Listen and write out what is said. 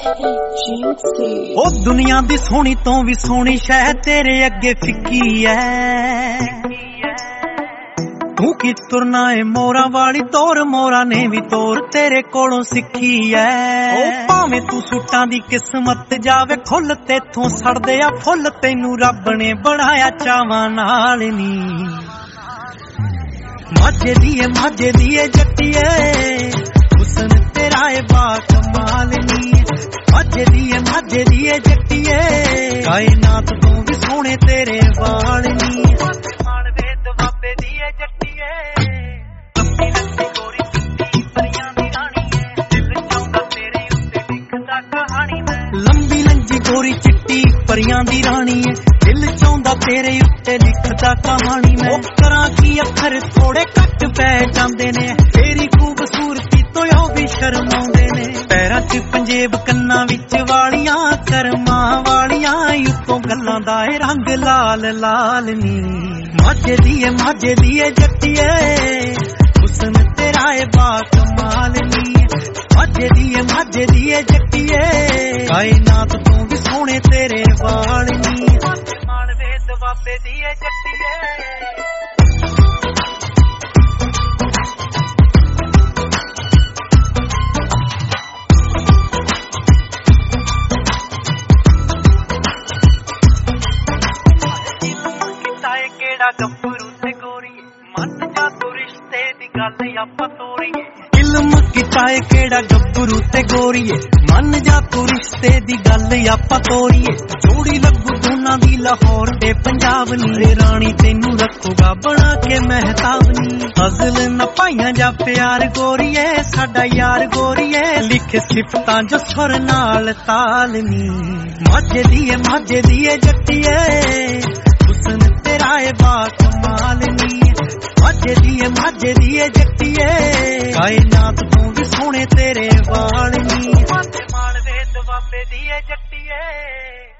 ਉਹ ਦੁਨੀਆ ਦੀ ਸੋਹਣੀ ਤੋਂ ਵੀ ਸੋਹਣੀ ਸ਼ਹਿ ਤੇਰੇ ਅੱਗੇ ਫਿੱਕੀ ਐ। ਤੂੰ ਕੀ ਤੁਰਨਾ ਏ ਮੋਰਾਂ ਵਾਲੀ ਤੋਰ, ਮੋਰਾਂ ਨੇ ਵੀ ਤੋਰ ਤੇਰੇ ਕੋਲੋਂ ਸਿੱਖੀ ਐ। ਉਹ ਭਾਵੇਂ ਤੂੰ ਸੂਟਾਂ ਦੀ ਕਿਸਮਤ ਜਾਵੇ ਖੁੱਲ, ਤੇਥੋਂ ਸੜਦੇ ਆ ਫੁੱਲ, ਤੈਨੂੰ ਰੱਬ ਨੇ ਬਣਾਇਆ ਚਾਵਾਂ ਨਾਲ ਨੀ। ਮਾਝੇ ਦੀਏ ਜੱਟੀਏ ਹੁਸਨ ਤੇਰਾ ਏ ਬਾ ਕਮਾਲ ਨੀ। ਮਾਝੇ ਦੀਏ ਜੱਟੀਏ ਕਾਇਨਾਤ ਤੋਂ ਵੀ ਸੋਹਣੇ ਤੇਰੇ ਵਾਲ ਨੀ। ਮਾਲਵੇ ਦੁਆਬੇ ਦੀਏ ਜੱਟੀਏ ਲੰਬੀ ਲੰਬੀ ਗੋਰੀ ਚਿੱਟੀ ਪਰੀਆਂ ਦੀ ਰਾਣੀ ਏ, ਦਿਲ ਚਾਹੁੰਦਾ ਤੇਰੇ ਉੱਤੇ ਲਿਖਦਾ ਕਹਾਣੀ ਮੈਂ। ਲੰਬੀ ਲੰਜੀ ਗੋਰੀ ਚਿੱਟੀ ਪਰੀਆਂ ਦੀ ਰਾਣੀ ਏ, ਦਿਲ ਚਾਹੁੰਦਾ ਤੇਰੇ ਉੱਤੇ ਲਿਖਦਾ ਕਹਾਣੀ ਮੈਂ। ਉਹ ਕਰਾਂ ਕੀ ਅੱਖਰ ਥੋੜੇ ਘੱਟ ਪੈ ਜਾਂਦੇ ਨੇ, ਤੇਰੀ ਖੂਬਸੂਰਤੀ ਤੋਂ ਉਹ ਵੀ ਸ਼ਰਮਾਉਂਦੇ ਨੇ। ਪੈਰਾਂ 'ਚ ਪੰਜੇਬ ਕੰਨਾਂ ਵਿੱਚ ਵਾਲੀਆਂ ਕਰਮਾਂ ਵਾਲੀਆਂ, ਉੱਤੋਂ ਗੱਲਾਂ ਦਾ ਏ ਰੰਗ ਲਾਲ ਲਾਲ ਨੀ। ਮਾਝੇ ਦੀਏ ਜੱਟੀਏ ਹੁਸਨ ਤੇਰਾ ਏ ਬਾ ਕਮਾਲ ਨੀ। ਮਾਝੇ ਦੀਏ ਜੱਟੀਏ ਕਾਇਨਾਤ ਤੋਂ ਵੀ ਸੋਹਣੇ ਤੇਰੇ ਵਾਲ ਨੀ। ਮਾਲਵੇ ਦੁਆਬੇ ਦੀਏ ਜੱਟੀਏ ਕਿਹੜਾ ਗੱਭਰੂ ਤੇ ਗੋਰੀਏ, ਮੰਨ ਜਾ ਤੂੰ ਰਿਸ਼ਤੇ ਦੀ ਗੱਲ ਆਪਾਂ ਤੋਰੀਏ। ਇਲਮ ਕੀਤਾ ਏ ਕਿਹੜਾ ਗੱਭਰੂ ਤੇ ਗੋਰੀਏ, ਮੰਨ ਜਾ ਤੂੰ ਰਿਸ਼ਤੇ ਦੀ ਗੱਲ ਆਪਾਂ ਤੋਰੀਏ। ਜੋੜੀ ਲੱਗੂ ਦੋਨਾਂ ਦੀ ਲਾਹੌਰ ਤੇ ਪੰਜਾਬ ਨੀ, ਰਾਣੀ ਤੈਨੂੰ ਰੱਖੂਗਾ ਬਣਾ ਕੇ ਮਹਿਤਾਬ ਨੀ। ਹਜ਼ਲ ਨਾ ਪਾਈਆਂ ਜਾ ਪਿਆਰ ਗੋਰੀਏ, ਸਾਡਾ ਯਾਰ ਗੋਰੀਏ ਲਿਖੇ ਸਿਫਤਾਂ ਜੋ ਸੁਰ ਨਾਲ ਤਾਲ ਨੀ। ਮਾਝੇ ਦੀਏ ਜੱਟੀਏ ਹੁਸਨ ਤੇਰਾ ਏ ਬਾ ਕਮਾਲ ਨੀ। ਮਾਝੇ ਦੀਏ ਜੱਟੀਏ ਕਾਇਨਾਤ ਤੋਂ ਵੀ ਸੋਹਣੇ ਤੇਰੇ ਵਾਲ ਨੀ। ਮਾਲਵੇ ਦੁਆਬੇ ਦੀਏ ਜੱਟੀਏ